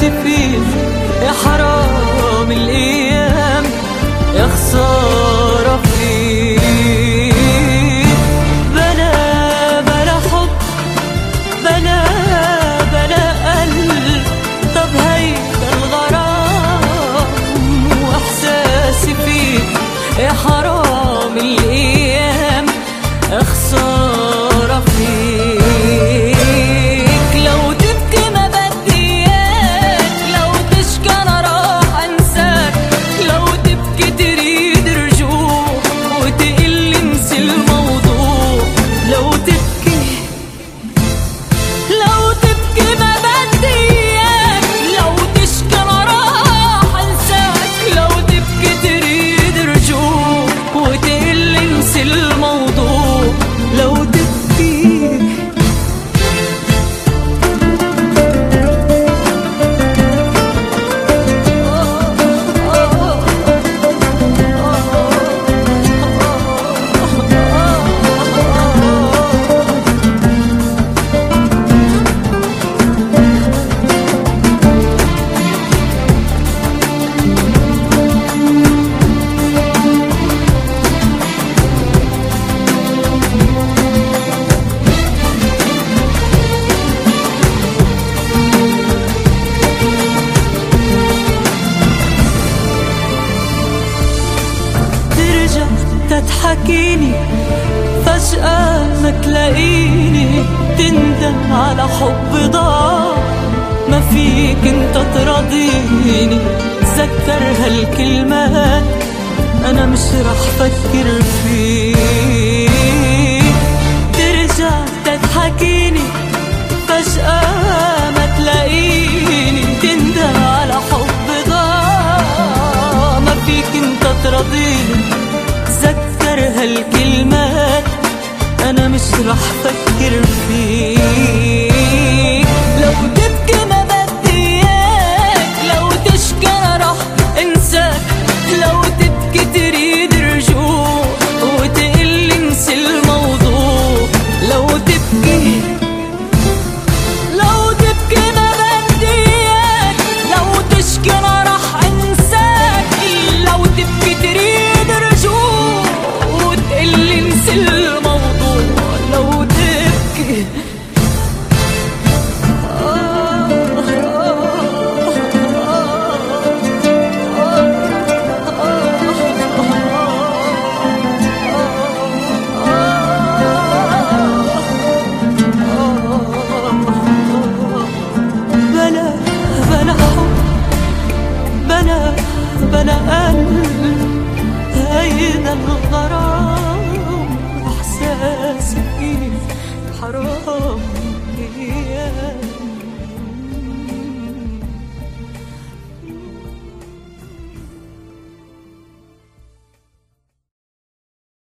فيك يا حرام الأيام، يا خسارة فيك. بلا حب، بلا قلب، طب هيدا الغرام وإحساسي فيك يا حرام الأيام، يا خسارة فيك. لو تبكي ما بدي إياك، لو تشكي أنا راح أنساك، لو تبكي تريد رجوع وتقلي انسي الموضوع. لو تبكي ما بدي إياك، لو تشكي أنا راح أنساك، لو تبكي تريد رجوع وتقلي انسي الموضوع. لو تبكي تضحكيني فجأة ما تلاقيني، تندم على حب ضاع ما فيك انت تراضيني. تذكر هالكلمات انا مش رح فكر فيك. ترجع تضحكيني فجأة ما تلاقيني، تندم على حب ضاع ما فيك انت تراضيني. تذكر هالكلمات أنا مش رح فكر فيك. لو تبكي ما بدي إياك، لو تشكي أنا رح أنساك، لو تبكي تريد رجوع وتقلي انسي الموضوع. لو تبكي ما بدي إياك، لو تشكي أنا رح أنساك، لو تبكي تريد رجوع وتقلي انسي الموضوع. لو تبكي بلا حب، بلا قلب، هيدا الغرام